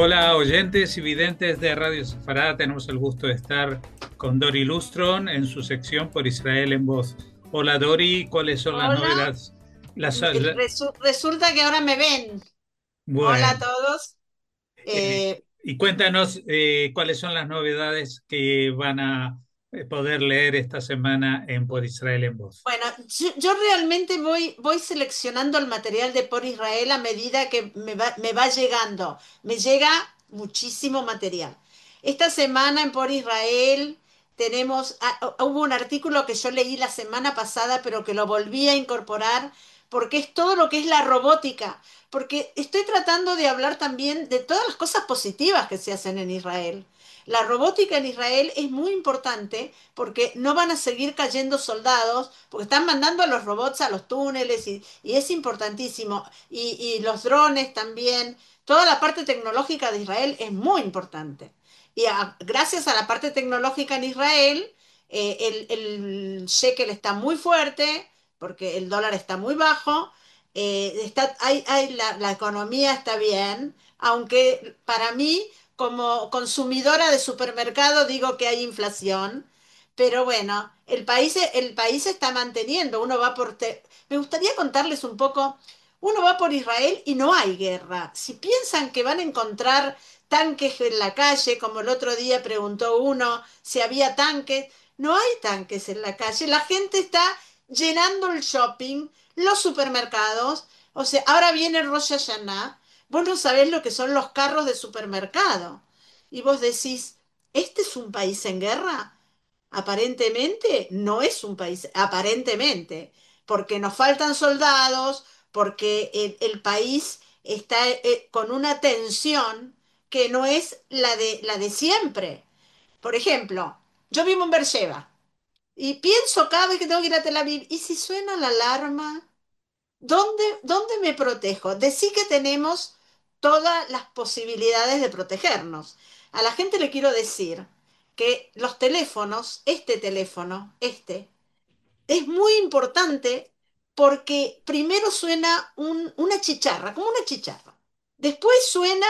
Hola oyentes y videntes de Radio Sefará, tenemos el gusto de estar con Dori Lustron en su sección Por Israel en Voz. Hola Dori, ¿cuáles son las Hola, novedades? resulta que ahora me ven. Hola a Bueno, todos. Eh, y cuéntanos cuáles son las novedades que van a poder leer esta semana en Por Israel en Voz. bueno, yo realmente voy seleccionando el material de Por Israel a medida que me va llegando. Me llega muchísimo material. Esta semana en Por Israel hubo un artículo que yo leí la semana pasada, pero que lo volví a incorporar porque es todo lo que es la robótica. Porque estoy tratando de hablar también de todas las cosas positivas que se hacen en Israel. La robótica en Israel es muy importante porque no van a seguir cayendo soldados, porque están mandando a los robots a los túneles y es importantísimo. Y los drones también. Toda la parte tecnológica de Israel es muy importante. Gracias a la parte tecnológica en Israel, el shekel está muy fuerte, porque el dólar está muy bajo, la economía está bien, aunque para mí, como consumidora de supermercado, digo que hay inflación, pero bueno, el país se está manteniendo. Me gustaría contarles un poco. Uno va por Israel y no hay guerra. Si piensan que van a encontrar tanques en la calle, como el otro día preguntó uno si había tanques, no hay tanques en la calle. La gente está llenando el shopping, los supermercados. O sea, ahora viene Rosh Hashanah. Vos no sabés lo que son los carros de supermercado. Y vos decís, ¿este es un país en guerra? Aparentemente no es un país, aparentemente, porque nos faltan soldados, porque el país está con una tensión que no es la de siempre. Por ejemplo, yo vivo en Beersheba y pienso cada vez que tengo que ir a Tel Aviv, ¿y si suena la alarma? ¿Dónde me protejo? Decí que tenemos todas las posibilidades de protegernos. A la gente le quiero decir que los teléfonos, este teléfono, es muy importante porque primero suena una chicharra, como una chicharra. Después suena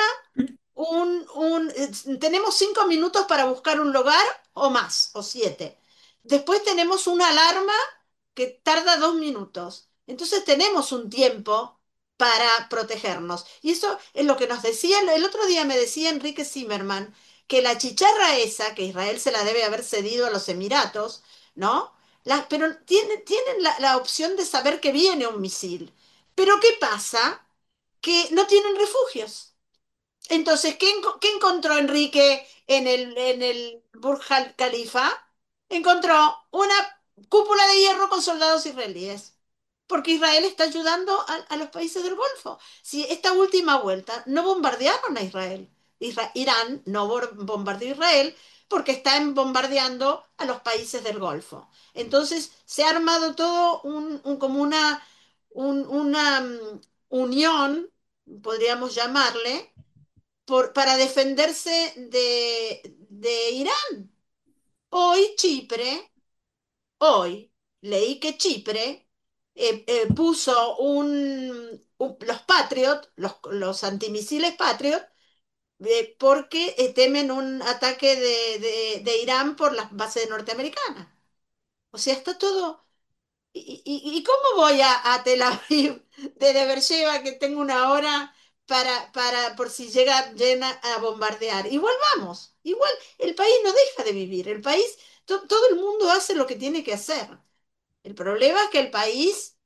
tenemos 5 minutos para buscar un lugar o más, o 7. Después tenemos una alarma que tarda 2 minutos. Entonces tenemos un tiempo para protegernos. Y eso es lo que nos decía, el otro día me decía Enrique Zimmerman, que la chicharra esa, que Israel se la debe haber cedido a los Emiratos, ¿no? Pero tienen la opción de saber que viene un misil. Pero ¿qué pasa? Que no tienen refugios. Entonces, ¿qué encontró Enrique en el Burj Al Khalifa? Encontró una cúpula de hierro con soldados israelíes, porque Israel está ayudando a los países del Golfo. Si esta última vuelta no bombardearon a Israel, Irán no bombardeó a Israel porque están bombardeando a los países del Golfo. Entonces, se ha armado todo como una unión, podríamos llamarle, para defenderse de Irán. Hoy Chipre, hoy leí que Chipre puso los Patriot, los antimisiles Patriot, porque temen un ataque de Irán por las bases norteamericanas. O sea, está todo. ¿Y cómo voy a Tel Aviv desde Beersheba, que tengo una hora por si llena a bombardear? Igual vamos, igual el país no deja de vivir, el país, todo el mundo hace lo que tiene que hacer. El problema es que el país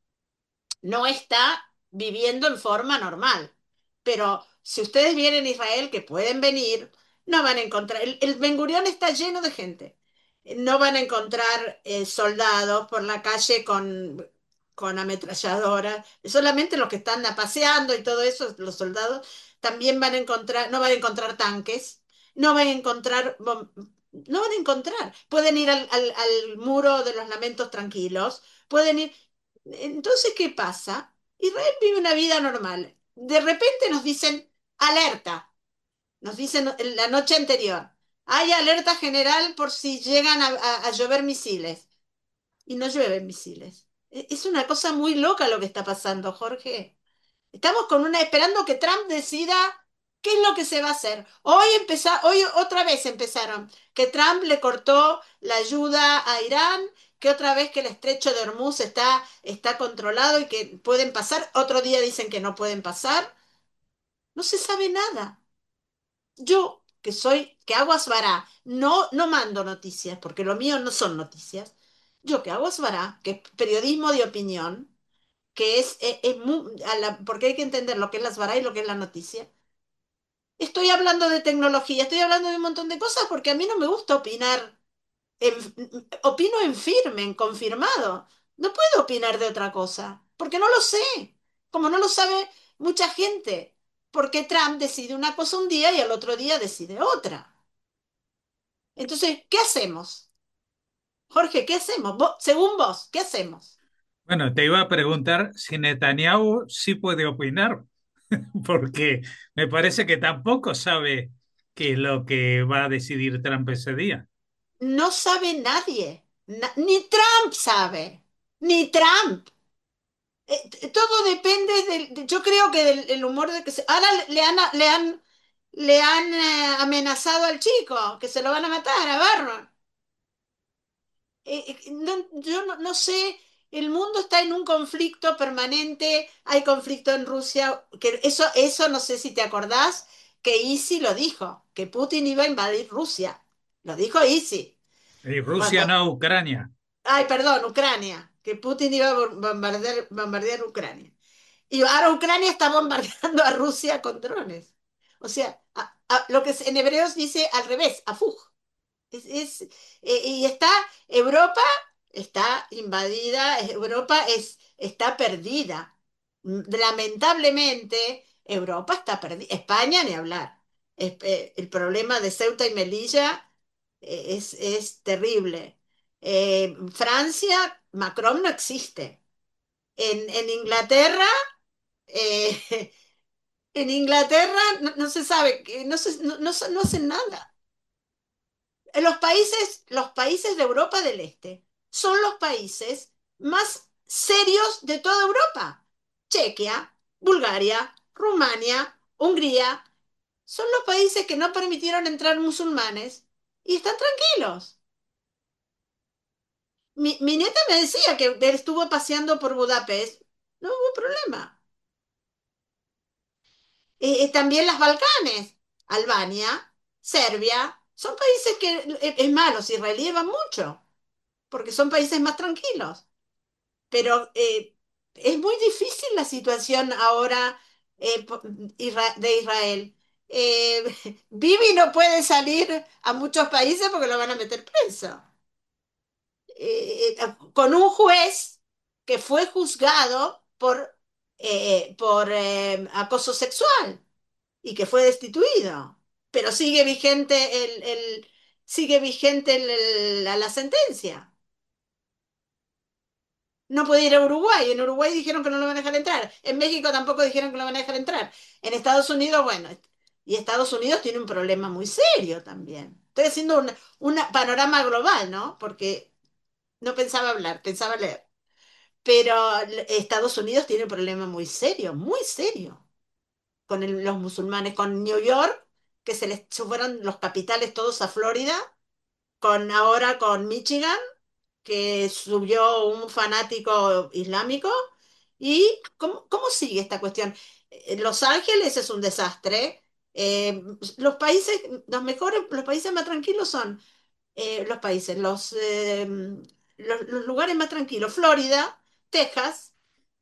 no está viviendo en forma normal. Pero si ustedes vienen a Israel, que pueden venir, no van a encontrar. El Ben Gurión está lleno de gente. No van a encontrar soldados por la calle con ametralladoras. Solamente los que están paseando y todo eso, los soldados, también van a encontrar, no van a encontrar tanques, no van a encontrar, no van a encontrar. Pueden ir al muro de los lamentos tranquilos, pueden ir. Entonces, ¿qué pasa? Israel vive una vida normal. De repente nos dicen alerta, nos dicen la noche anterior, hay alerta general por si llegan a llover misiles. Y no llueven misiles. Es una cosa muy loca lo que está pasando, Jorge. Estamos esperando que Trump decida ¿Qué es lo que se va a hacer? Hoy otra vez empezaron que Trump le cortó la ayuda a Irán, que otra vez que el estrecho de Hormuz está controlado y que pueden pasar. Otro día dicen que no pueden pasar. No se sabe nada. Yo, que hago asbará, no mando noticias, porque lo mío no son noticias. Yo que hago asbará, que es periodismo de opinión, que porque hay que entender lo que es la asbará y lo que es la noticia. Estoy hablando de tecnología, estoy hablando de un montón de cosas porque a mí no me gusta opinar. Opino en firme, en confirmado. No puedo opinar de otra cosa, porque no lo sé, como no lo sabe mucha gente, porque Trump decide una cosa un día y al otro día decide otra. Entonces, ¿qué hacemos? Jorge, ¿qué hacemos? Según vos, ¿qué hacemos? Bueno, te iba a preguntar si Netanyahu sí puede opinar, porque me parece que tampoco sabe qué es lo que va a decidir Trump ese día. No sabe nadie, ni Trump sabe, ni Trump. Todo depende yo creo que del el humor de que ahora le han amenazado al chico, que se lo van a matar a Barron. Yo no sé, el mundo está en un conflicto permanente, hay conflicto en Rusia, que eso no sé si te acordás, que Isi lo dijo, que Putin iba a invadir Rusia. Lo dijo Isi. Y Rusia Cuando, no, Ucrania. ay, perdón, Ucrania, que Putin iba a bombardear Ucrania. Y ahora Ucrania está bombardeando a Rusia con drones. O sea, lo que en hebreos dice al revés, afuj. Y Europa está invadida, Europa está perdida. Lamentablemente, Europa está perdida. España, ni hablar. El problema de Ceuta y Melilla es terrible. Francia, Macron no existe. En Inglaterra, eh, en Inglaterra no se sabe, no hacen nada. Los países de Europa del Este son los países más serios de toda Europa. Chequia, Bulgaria, Rumania, Hungría, son los países que no permitieron entrar musulmanes y están tranquilos. Mi nieta me decía que él estuvo paseando por Budapest, no hubo problema. También las Balcanes, Albania, Serbia, son países que, es malo, los israelíes van mucho, porque son países más tranquilos. Pero es muy difícil la situación ahora de Israel. Bibi no puede salir a muchos países porque lo van a meter preso. Con un juez que fue juzgado por acoso sexual y que fue destituido. Pero sigue vigente la sentencia. No puede ir a Uruguay. En Uruguay dijeron que no lo van a dejar entrar. En México tampoco dijeron que lo van a dejar entrar. En Estados Unidos, bueno, y Estados Unidos tiene un problema muy serio también. Estoy haciendo un panorama global, ¿no? Porque no pensaba hablar, pensaba leer. Pero Estados Unidos tiene un problema muy serio, con los musulmanes, con New York, que se fueron los capitales todos a Florida, ahora con Michigan, que subió un fanático islámico. ¿Y cómo sigue esta cuestión? Los Ángeles es un desastre. Los países más tranquilos son los lugares más tranquilos, Florida, Texas,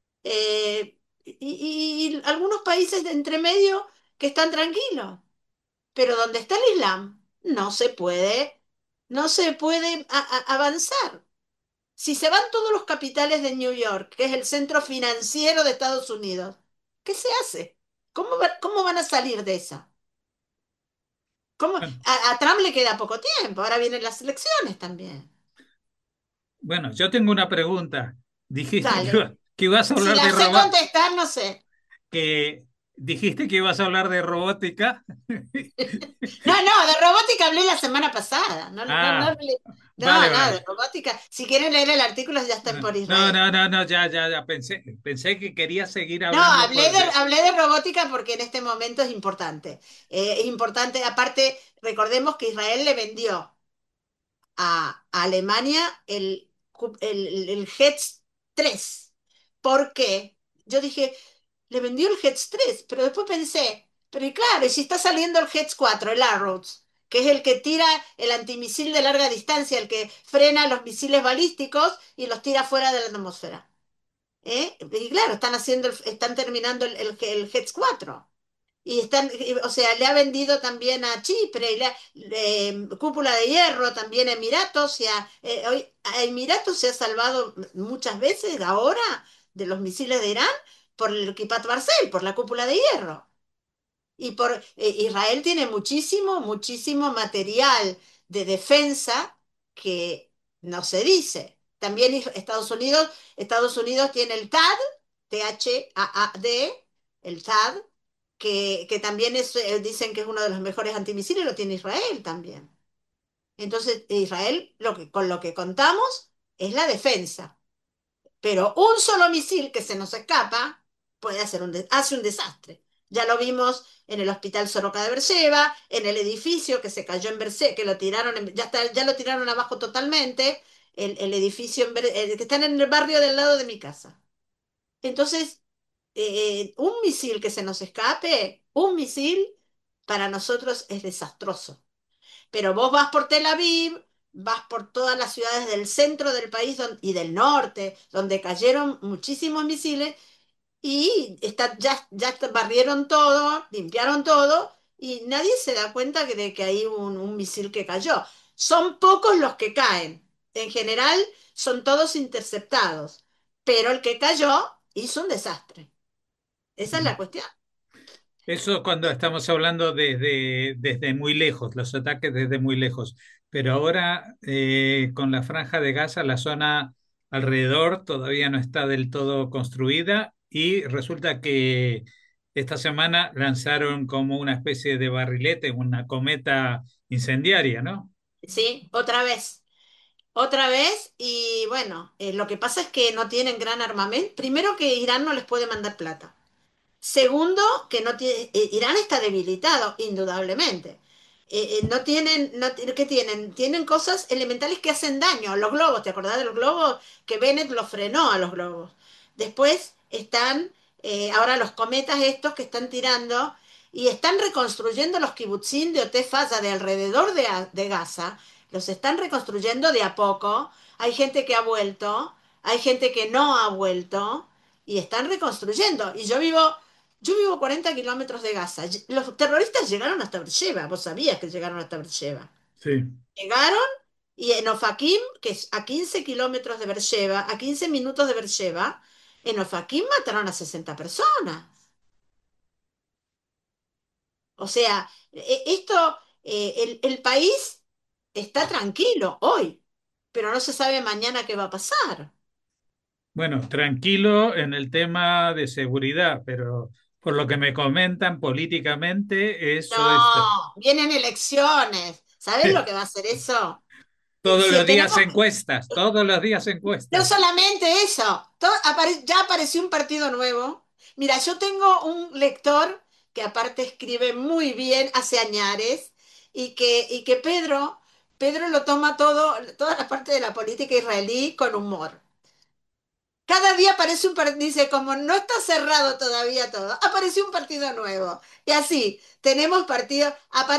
y algunos países de entre medio que están tranquilos. Pero donde está el Islam, no se puede avanzar. Si se van todos los capitales de New York, que es el centro financiero de Estados Unidos, ¿qué se hace? ¿Cómo van a salir de esa? Bueno, A Trump le queda poco tiempo, ahora vienen las elecciones también. bueno, yo tengo una pregunta. Dijiste que, Dale. que ibas a Si hablar la de sé Rabat, contestar, no sé. dijiste que ibas a hablar de robótica. No, no, de robótica hablé la semana pasada. No, no, no, Ah, vale, no, vale. de robótica. Si quieren leer el artículo, ya está por No, Israel. no, no, no, ya, ya, ya pensé que quería seguir No, hablando hablé de robótica porque en este momento es importante. Es importante, aparte, recordemos que Israel le vendió a Alemania el Hetz 3. ¿Por qué? Yo dije, le vendió el Hetz 3, pero después pensé, pero y claro, y si está saliendo el Hetz 4, el Arrows, que es el que tira el antimisil de larga distancia, el que frena los misiles balísticos y los tira fuera de la atmósfera. ¿Eh? Y claro, están terminando el Hetz 4. O sea, le ha vendido también a Chipre, cúpula de hierro también a Emiratos, a Emiratos se ha salvado muchas veces ahora de los misiles de Irán por el Kipat Barcel, por la cúpula de hierro. Israel tiene muchísimo, muchísimo material de defensa que no se dice. También Estados Unidos tiene el THAAD, el THAAD, que también dicen que es uno de los mejores antimisiles, lo tiene Israel también. Entonces, Israel, con lo que contamos es la defensa. Pero un solo misil que se nos escapa hace un desastre. Ya lo vimos en el hospital Soroka de Beersheba, en el edificio que se cayó en Beersheba, que lo tiraron, ya lo tiraron abajo totalmente, el edificio que está en el barrio del lado de mi casa. Entonces, un misil que se nos escape, un misil, para nosotros es desastroso. Pero vos vas por Tel Aviv, vas por todas las ciudades del centro del país y del norte, donde cayeron muchísimos misiles y ya barrieron todo, limpiaron todo y nadie se da cuenta de que hay un misil que cayó. Son pocos los que caen. En general son todos interceptados, pero el que cayó hizo un desastre. Esa es la cuestión. eso cuando estamos hablando desde muy lejos, los ataques desde muy lejos. Pero ahora con la Franja de Gaza, la zona alrededor todavía no está del todo construida y resulta que esta semana lanzaron como una especie de barrilete, una cometa incendiaria, ¿no? Sí, otra vez, y bueno, lo que pasa es que no tienen gran armamento. Primero que Irán no les puede mandar plata. Segundo, que no tiene, Irán está debilitado, indudablemente. No tienen, no, ¿qué tienen? Tienen cosas elementales que hacen daño. Los globos, ¿te acordás de los globos? Que Bennett los frenó a los globos. Después están ahora los cometas estos que están tirando y están reconstruyendo los kibutzim de Oté Faya de alrededor de Gaza. Los están reconstruyendo de a poco. Hay gente que ha vuelto, hay gente que no ha vuelto y están reconstruyendo. Yo vivo 40 kilómetros de Gaza. Los terroristas llegaron hasta Beersheba. Vos sabías que llegaron hasta Beersheba. Sí. Llegaron y en Ofakim, que es a 15 kilómetros de Beersheba, a 15 minutos de Beersheba, en Ofakim mataron a 60 personas. O sea, el país está tranquilo hoy, pero no se sabe mañana qué va a pasar. Bueno, tranquilo en el tema de seguridad, pero por lo que me comentan políticamente, eso es No, vienen elecciones. ¿Sabés lo que va a hacer eso? todos Si los días tenemos encuestas, todos los días No encuestas. solamente eso, ya apareció un partido nuevo. Mira, yo tengo un lector que aparte escribe muy bien, hace añares, y que Pedro lo toma todo, toda la parte de la política israelí con humor. Cada día aparece un partido, dice, como no está cerrado todavía todo, apareció un partido nuevo. Y así, tenemos partidos,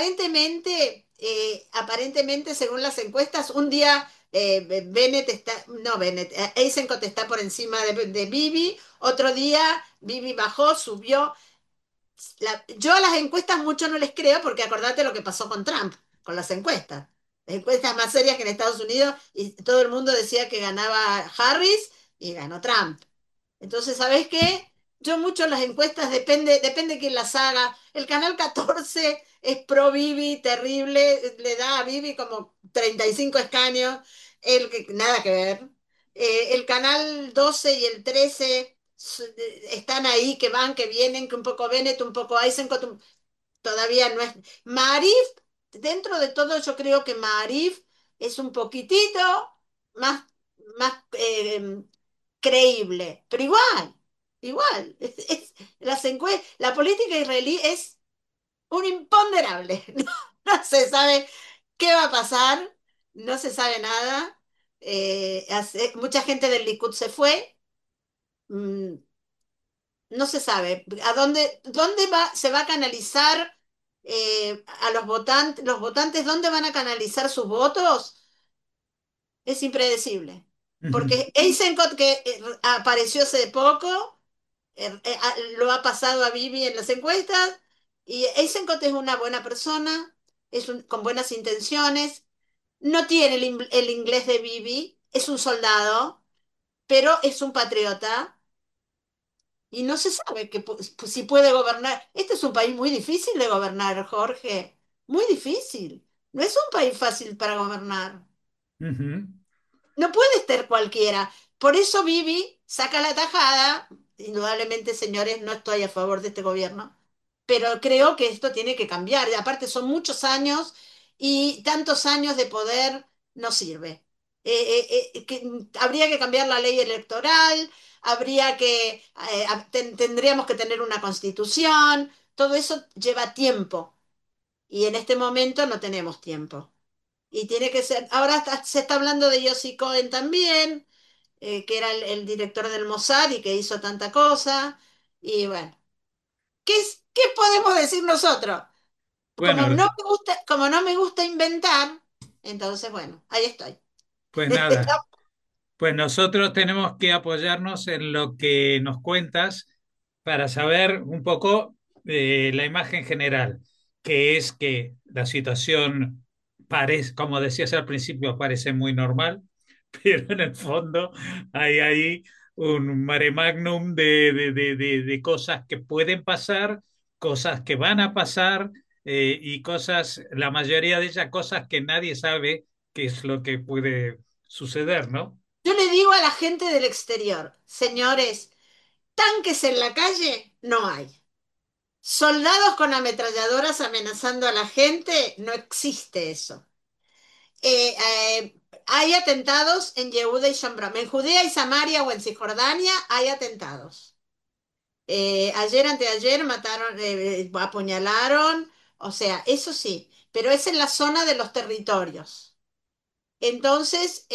aparentemente, según las encuestas, un día Bennett está, no Bennett, Eisenkot está por encima de Bibi, otro día Bibi bajó, subió, yo a las encuestas mucho no les creo porque acordate lo que pasó con Trump, con las encuestas. Las encuestas más serias que en Estados Unidos y todo el mundo decía que ganaba Harris y ganó Trump. Entonces, ¿sabes qué? Yo mucho las encuestas depende quién las haga. El canal 14 es pro Bibi, terrible, le da a Bibi como 35 escaños, nada que ver. El canal 12 y el 13 están ahí, que van, que vienen, que un poco Bennett, un poco Eisenkot, todavía no es. Maarif, dentro de todo, yo creo que Maarif es un poquitito más, más creíble, pero igual, igual. La política israelí es un imponderable. No, no se sabe qué va a pasar, no se sabe nada. Mucha gente del Likud se fue. mm, no se sabe a dónde se va a canalizar a los votantes, dónde van a canalizar sus votos, es impredecible. Ujú, Porque Eisenkot, que apareció hace poco, lo ha pasado a Bibi en las encuestas, y Eisenkot es una buena persona, con buenas intenciones, no tiene el inglés de Bibi, es un soldado, pero es un patriota. Y no se sabe si puede gobernar. Este es un país muy difícil de gobernar, Jorge. Muy difícil. No es un país fácil para gobernar. ujú. No puede estar cualquiera. Por eso Bibi saca la tajada. Indudablemente, señores, no estoy a favor de este gobierno, pero creo que esto tiene que cambiar. Y aparte, son muchos años y tantos años de poder no sirve. Habría que cambiar la ley electoral, tendríamos que tener una constitución. Todo eso lleva tiempo y en este momento no tenemos tiempo. Y tiene que ser, ahora se está hablando de Yossi Cohen también, que era el director del Mossad y que hizo tanta cosa. Y bueno, ¿qué podemos decir nosotros? Bueno, Como no me gusta inventar, entonces bueno, ahí estoy. pues nada. Pues nosotros tenemos que apoyarnos en lo que nos cuentas para saber un poco la imagen general, que es que la situación parece, como decías al principio, parece muy normal, pero en el fondo hay ahí un mare magnum de cosas que pueden pasar, cosas que van a pasar y cosas, la mayoría de ellas cosas que nadie sabe qué es lo que puede suceder, ¿no? Yo le digo a la gente del exterior, señores, tanques en la calle no hay. Soldados con ametralladoras amenazando a la gente, no existe eso. Eh, Hay atentados en Yehuda y Shomron. En Judea y Samaria o en Cisjordania hay atentados. Ayer, anteayer, mataron, apuñalaron, o sea, eso sí, pero es en la zona de los territorios. Entonces,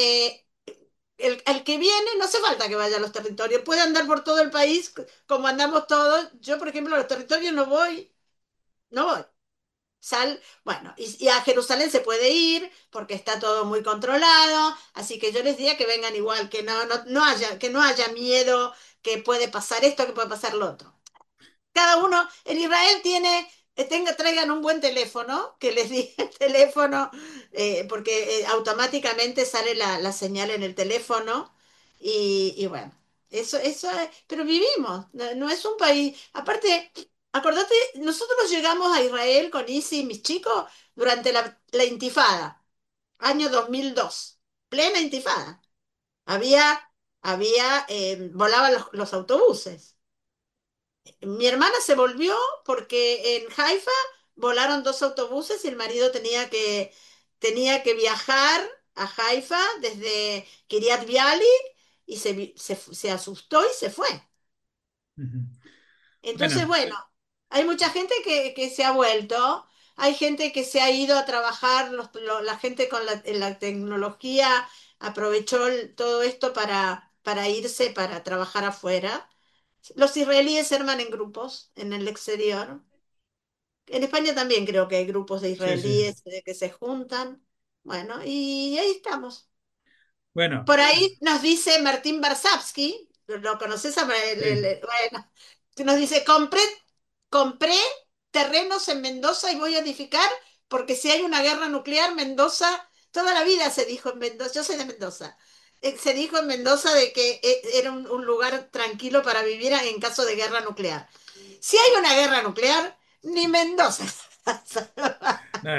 el que viene, no hace falta que vaya a los territorios, puede andar por todo el país como andamos todos. Yo, por ejemplo, a los territorios no voy, no voy. Bueno, y a Jerusalén se puede ir porque está todo muy controlado, así que yo les diría que vengan igual, que no haya miedo, que puede pasar esto, que puede pasar lo otro. Cada uno, en Israel traigan un buen teléfono, que les diga el teléfono, porque automáticamente sale la señal en el teléfono, y bueno, eso es, pero vivimos, no es un país, aparte, acordate, nosotros llegamos a Israel con Isi y mis chicos durante la intifada, año 2002, plena intifada, volaban los autobuses. Mi hermana se volvió porque en Haifa volaron dos autobuses y el marido tenía que viajar a Haifa desde Kiryat Bialik y se asustó y se fue. Ujú. Entonces, Bueno, bueno, hay mucha gente que se ha vuelto, hay gente que se ha ido a trabajar, la gente con la tecnología aprovechó todo esto para irse, para trabajar afuera. Los israelíes se arman en grupos en el exterior. En España también creo que hay grupos de sí, sí. israelíes que se juntan. Bueno, y ahí estamos. Bueno, Por ahí nos dice Martín Barsavsky, ¿lo conoces? sí. Bueno, que nos dice, compré terrenos en Mendoza y voy a edificar porque si hay una guerra nuclear, Mendoza, toda la vida se dijo en Mendoza, yo soy de Mendoza, se dijo en Mendoza de que era un lugar tranquilo para vivir en caso de guerra nuclear. Si hay una guerra nuclear, ni Mendoza. No,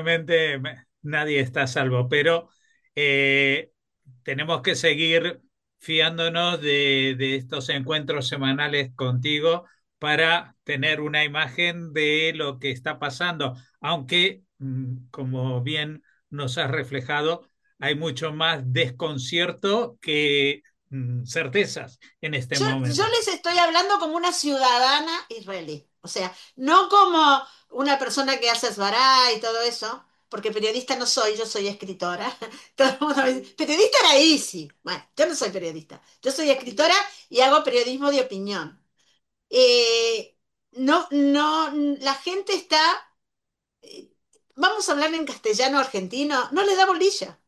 evidentemente nadie está a salvo, pero tenemos que seguir fiándonos de estos encuentros semanales contigo para tener una imagen de lo que está pasando, aunque, como bien nos has reflejado, hay mucho más desconcierto que certezas en este Yo momento. les estoy hablando como una ciudadana israelí, o sea, no como una persona que hace Sbará y todo eso, porque periodista no soy, yo soy escritora. Todo el mundo me dice, periodista era Isi. Bueno, yo no soy periodista, yo soy escritora y hago periodismo de opinión. Eh, no, no, la gente está, eh, vamos a hablar en castellano argentino, no le da bolilla.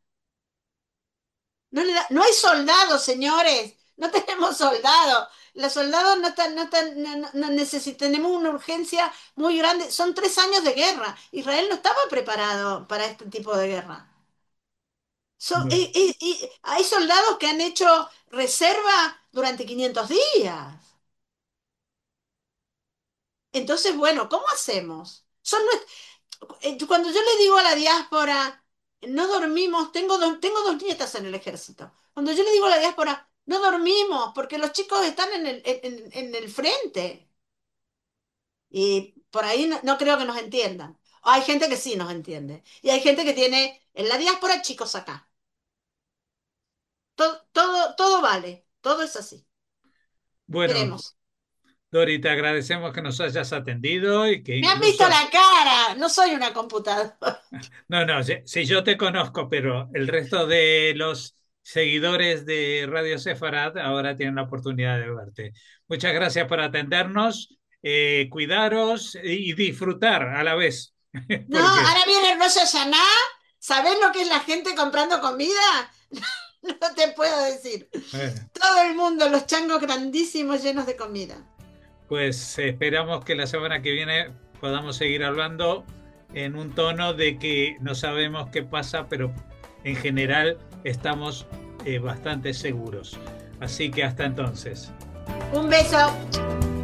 No hay soldados, señores. No tenemos soldados. Los soldados tenemos una urgencia muy grande. Son 3 años de guerra. Israel no estaba preparado para este tipo de guerra. Bueno, Y hay soldados que han hecho reserva durante 500 días. Entonces, bueno, ¿cómo hacemos? Cuando yo le digo a la diáspora, no dormimos, tengo dos nietas en el ejército. Cuando yo le digo a la diáspora, no dormimos porque los chicos están en el frente. Y por ahí no creo que nos entiendan. Hay gente que sí nos entiende. Y hay gente que tiene en la diáspora chicos acá. Todo vale. Todo es así. bueno, Veremos. Dori, te agradecemos que nos hayas atendido y que Me han visto incluso. la cara. No soy una computadora. No, no, si yo te conozco, pero el resto de los seguidores de Radio Sefarad ahora tienen la oportunidad de verte. Muchas gracias por atendernos, cuidaros y disfrutar a la vez, No, porque ahora viene el Rosh Hashanah. ¿Sabés lo que es la gente comprando comida? No te puedo decir. bueno, Todo el mundo, los changos grandísimos llenos de comida. pues esperamos que la semana que viene podamos seguir hablando en un tono de que no sabemos qué pasa, pero en general estamos bastante seguros. Así que hasta entonces. Un beso.